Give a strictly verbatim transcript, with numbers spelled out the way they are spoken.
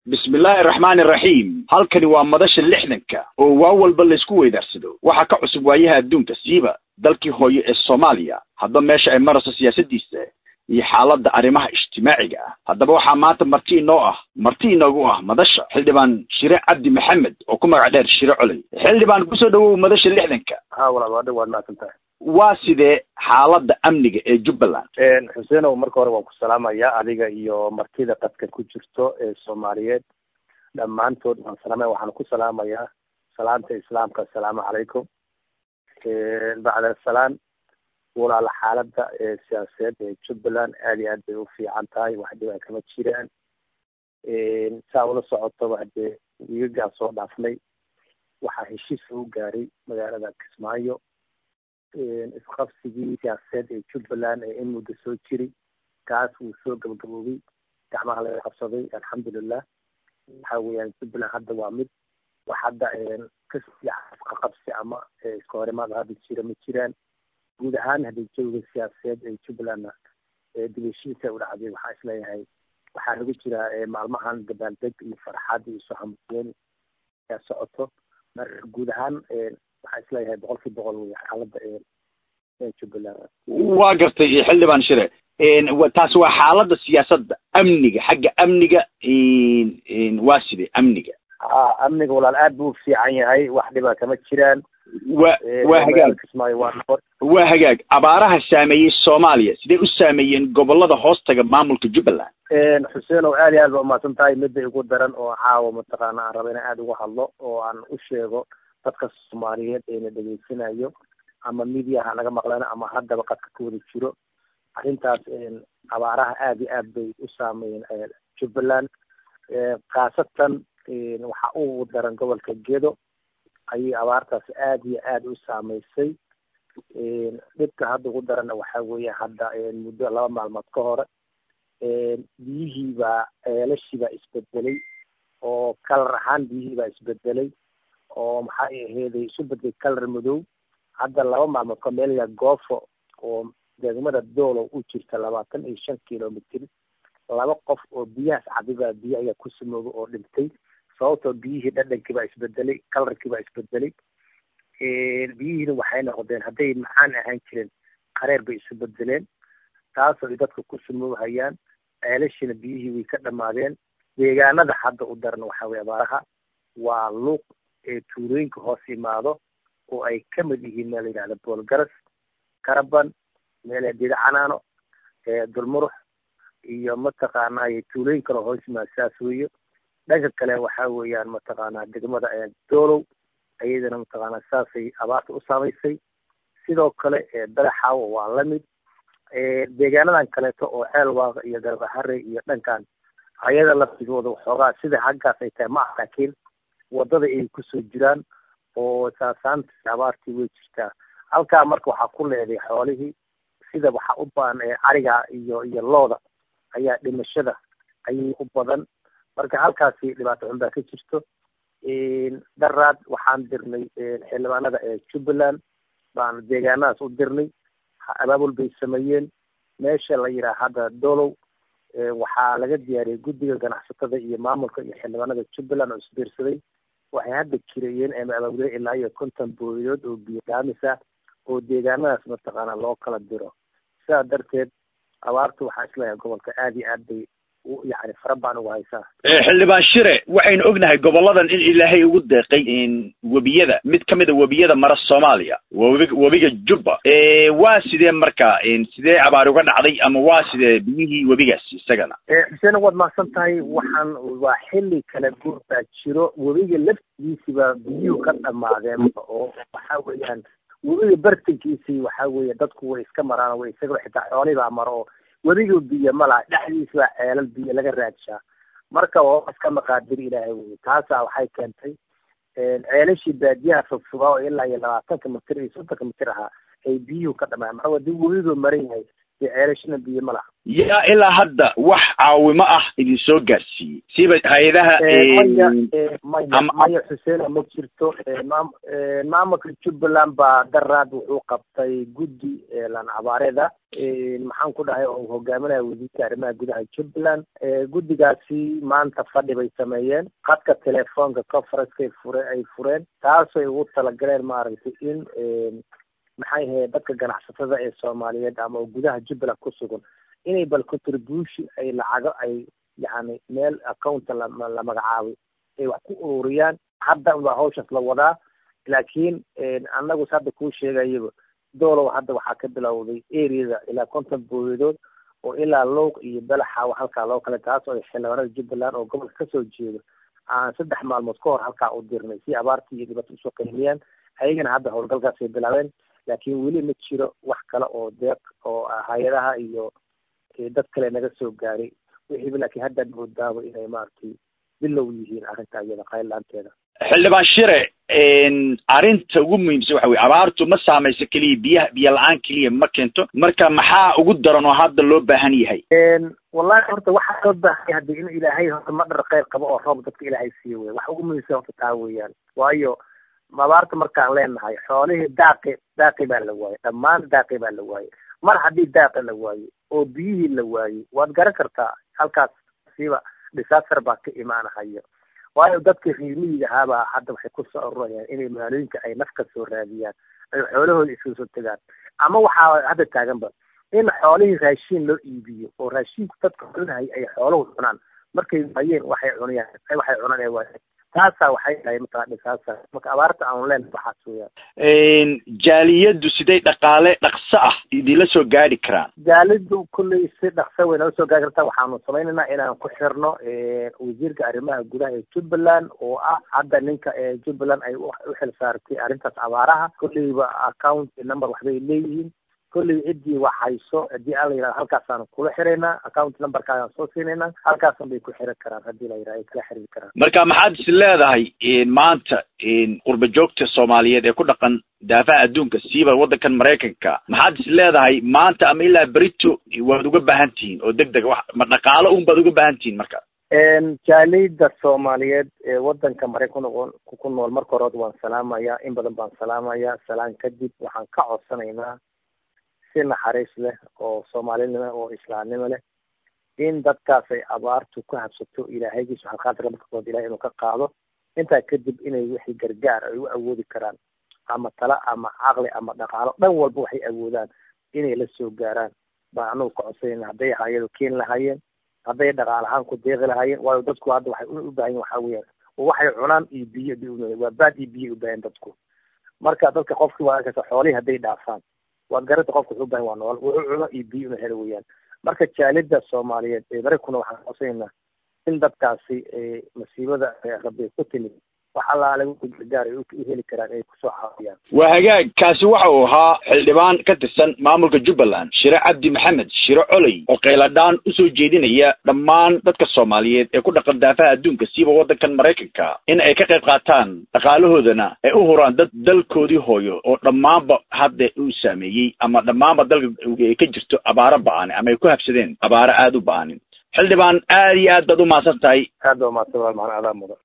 بسم الله الرحمن الرحيم halkani waa madasha lixdanka oo waa walba la isku weydaarsado waxa ka cusub waayaha adduunka siiba dalkii hooyo ee Soomaaliya hadda meesha ay marayso siyaasadiisa iyo xaaladda arrimaha ijtimaaciga ah haddaba waxa maanta marti inoo ah marti inoogu ah madasha xildhibaan Shire Cabdi Maxamed oo ku magac dheer Shire Culay xildhibaan ku soo dhawow madasha lixdanka ha walaal waa maasanta waa sidee xaaladda amniga ee Jubbaland een Xuseen oo marka hore waan ku salaamayaa adiga iyo martida dadka ku jirto ee Soomaaliyeed dhamaantood waan salaamay waxaan ku salaamayaa salaanta islaamka assalaamu calaykum een bacda salaam walaal xaaladda ee siyaasadeed ee Jubbaland aad iyo aad bay u fiican tahay wax dhibaato kama jiraan een saa ula socoto waxde iyaga soo dhaafnay waxa heshiis uu gaaray magaalada Kismaayo een isqabsigii siyaasadeed ee Jubbaland ee in muddo soo jiray kaas uu soo gabagaboobay gacmaha laga qabsaday alxamdulillah waxa weeyaan Jubbaland hadda waa mid wax hadda een ka qabsi ama iska horimaad hadda jira ma jiraan guud ahaan hadda jooga siyaasadeed ee Jubbaland ee dilishiisa u dhacday waxa isleeyahay waxa lagu jira maalmahan dabaaldeg iyo farxad iyo soo hameen ka socoto marka guud ahaan waxa isleeyahay boqolkiiba boqol way xaaladda ee Jubbaland waa gartay xildhibaan Shire een taas waa xaaladda siyaasadda amniga xagga amniga een waa sidee amniga ah amniga walaal aad buu fiican yahay wax dhibaato kama jiraan waa waa hagaag Kismaayo waa nabad waa hagaag abaaraha saameeyay Soomaaliya sidee u saameeyeen gobolada hoostaga maamulka Jubbaland een Xuseen oo aad iyo aad u maasan tahay mid ugu daran oo caawa mataqaana aan rabay in aad uga hadlo oo aan u sheego dadka Soomaaliyeed ee dhageysanayo ama media laga maqlana ama haddaba qadka ku wada jiro arrintaas een abaaraha aad iyo aad bay u saameeyeen Jubbaland ee qaasatan een waxa uu daran gobolka Gedo ay abaartaas aad iyo aad u saameysay een dadka hadda ugu daran waxa weeye hadda een muddo laba maalmood ka hor een biyihiiba eelashiba isbedelay oo kalar ahaan biyihiiba isbedelay oo maxay ahayd isu bedelay kalar madow hadda laba maalmood ka meel ya goofo oo degmada Doolow u jirta labaatan iyo shan kiiloomitir laba qof oo biyaha cabiba biyaha ku sameeyay oo dhintay sababtoo biyihii dhadhankii baa isbedelay kalarkii baa isbedelay ee biyihii waxay noqdeen hadday macaan ahaan jireen qareer bay isu bedeleen taasoo dadku ku sameeyayaan ceelashina biyihii way ka dhamaadeen deegaanada hadda u daran waxa weeye abaaraha waa luuq ee tuulooyinka hoos imaado oo ay ka mid yihiin meel yiraahdo Boolgaras Karaban meel dida canaano ee dulmurux iyo mataqaana ay tuulooyin kale hoos imaasas weeyo dhanka kale waxa weeyaan mataqaana degmada ee Doolow ayadana mataqaana saasay abaarta u saameysay sidoo kale ee Balaxaw waa la mid ee deegaanadan kale oo Ceelwaaq iyo Garbaharre iyo dhankan ayada laftigooda waxoogaa sida xaggaas ay tahay ma laakiin wadada ay ku soo jiraan oo saasan abaartii way jirtaa halka marka waxa ku leedahay xoolihii sida waxa u baahan ee ariga iyo iyo looda ayaa dhimashada ay u badan marka halkaasi dhibaato xun baa ka jirto een daraad waxaan dirnay xildhibaanada ee Jubbaland baan deegaanaas u dirnay abaabul bay sameeyeen meesha la yiraahdo Doolow waxaa laga diyaariyay guddiga ganacsatada iyo maamulka iyo xildhibaanada Jubbaland oo isbiirsaday waxay hadda kirayeen ama abaabulay ilaa iyo konton booliyood oo biyo dhaamisa oo deegaanadaas mataqaana loo kala diro sidaa darteed abaartu waxaa isleeyahay gobolka aad iyo aad bay يعني فربان وهايسا xildhibaan Shire waxaynu ognahay goboladan in Ilaahay ugu deeqay in wabiyada mid kamid ah wabiyada mara Soomaaliya wabiga wabiga Jubba ee waa sidee marka in sidee abaar uga dhacday ama waa sidee biyihii wabigaas isagana ee xiseen wad maasan tahay waxaan waa xilli kala guurta jiro wabiga laftiisa biyuhu ka dhamaadeen oo waxa weeyaan wabiga bartankiisa waxa weeye dadku way iska maraan way isaga xitaa xooliba maro wadiga biyo mala dhaxdiisa ceelal biyo laga raadshaa marka oo iska maqaadir Ilaahay weey taas waxay keentay een ceelashii baadiyaha fogfogaa ilaa iyo labaatan mitir iyo soddon mitir ah ay biyo ka dhamaan mar wadi wadiga marin yahay ceelashna biyo ma laha yaa ilaa hadda wax caawimo ah idin soo gaarsiiyey siba hay-adaha maya maya xuseen ma jirto maamulka jubbaland baa daraad wuxuu qabtay guddi lan abaareeda maxaan ku dhahay oo hogaaminaya wasiirka arrimaha gudaha jubbaland guddigaasi maanta fadhi bay sameeyeen khadka telefoonka conferencekay fure ay fureen taasay ugu talagaleen maaragtay in maxay ahayd dadka ganacsatada ee soomaaliyeed ama gudaha jubbaland ku sugan inay bal contribution ay lacago ay yani meel accounta la magacaabay ay wax ku ururiyaan hadda waa hawshaas la wadaa laakiin annagu hadda kuu sheegayaba doolow hadda waxaa ka bilowday areada ilaa konton booyadood oo ilaa lowq iyo balaxa halkaa loo kale taas oo xildhibaanada jubbaland oo gobolka kasoo jeedo aan saddex maalmood ka hor halkaa u dirnay si abaartii iyo dhibaato usoo qiimiyaan ayagana hadda howlgalkaasay bilaabeen laakiin weli ma jiro wax kale oo deeq oo hay-adaha iyo dad kale naga soo gaaray wixiiba laakiin hadda moodaaba inay maaragtay bilow yihiin arrinta iyada qayllaanteeda xildhibaan shire arrinta ugu muhiimsan waxa weye abaartu ma saamayso keliya biyaha biyo la-aan keliya ma keento marka maxaa ugu daran oo hadda loo baahan yahay wallahi horta waxaa loo baahan yahay hadii in ilaahay horta madhar kheyr qabo oo roob dadka ilaahay siiyo wey waxa ugu muhiimsan horta taa weeyaan waayo abaarta markaan leenahay xoolihii daaqi daaqi baa la waayey dhammaan daaqi baa la waayey mar haddii daaqa la waayey oo biyihii la waayey waad garan kartaa halkaas siiba disaster baa ka imaanahaya waayo dadkii riimiyiga ahaabaa hadda waxay ku soo ururayaan inay magaalooyinka ay naf ka soo raadiyaan ay xoolahooda iska soo tegaan ama waxaa hadda taaganba in xoolihii raashiin loo iibiyo oo raashiinku dadka cunahay ay xooluhu cunaan markay waayeen waxay cunayaan waxay cunaan ee waayeen taasaa waxay tahay mataa disaster marka abaarta aan leen waxaas weeyaan jaaliyadu siday dhaqaale dhaqso ah idinla soo gaari karaan jaaliyadu kulley si dhaqso weyn nala soo gaari kartaa waxaanu samaynaynaa inaan ku xirno wasiirka arrimaha gudaha ee jubbaland oo ah hadda ninka ee jubbaland ay u xil saartay arrintaas abaaraha kulleyba account number waxbay leeyihiin kulley ciddii wax hayso haddii aan la yidhahdo halkaasaan kula xiraynaa account numberkaaan soo siinaynaa halkaasan bay ku xiran karaan haddii la yidhahdo ay kala xiriiri karaan marka maxaad is leedahay maanta qurba joogta soomaaliyeed ee ku dhaqan daafaha adduunka siiba waddankan maraykanka maxaad is leedahay maanta ama ilaa berito waad uga baahan tihiin oo deg deg wax ma dhaqaalo un baad uga baahan tihiin marka jaaliyada soomaaliyeed ee waddanka maraykan ku nool marka hore waan salaamayaa in badan baan salaamayaa salaan kadib waxaan ka codsanaynaa si naxariis leh oo soomaalinimo oo islaamnimo leh in dadkaas ay abaartu ku habsato ilaahaygiis waxaan qaadir markakood ilahay inuu ka qaado intaa kadib inay wixii gargaar ay u awoodi karaan ama tala ama caqli ama dhaqaalo dhan walba waxay awoodaan inay la soo gaaraan baan anagu ka codsanayna hadday hayado keeni lahaayeen hadday dhaqaal ahaan ku deeqi lahaayeen waayo dadku hadda waxay u baahan yihin waxaa weeyaan waxay cunaan iyo biyo waa baad iyo biyo u baahan dadku marka dadka qofkii waa arkaysa xoolihii hadday dhaafaan waad garanta qofka wuxuu baahan waa nool wuxuu cuno iyo biyo una helo weeyaan marka jaalida soomaaliyeed ee maraykuna waxaan codsanaynaa in dadkaasi masiibada rabbi ku timid wax allaale wixii gargaar ay u heli karaan ay kusoo caawiyaan waa hagaag kaasi waxa uu ahaa xildhibaan ka tirsan maamulka jubbaland shire cabdi maxamed shire coley oo qayladhaan usoo jeedinaya dhammaan dadka soomaaliyeed ee ku dhaqan daafaha adduunka siiba waddankan maraykanka in ay ka qayb qaataan dhaqaalahoodana ay u huraan dad dalkoodii hooyo oo dhammaanba hadda uu saameeyey ama dhammaanba dalka ay ka jirto abaaro ba-ani ama ay ku habsadeen abaaro aada u ba-anin xildhibaan aad iyo aad baad u mahadsan tahay aad baa umahadsan waa macna adaa mudan